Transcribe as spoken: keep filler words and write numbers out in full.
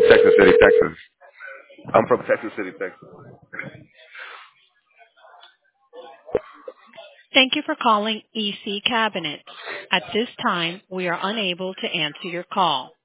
Texas City, Texas. I'm from Texas City, Texas. Thank you for calling E C Cabinets. At this time, we are unable to answer your call.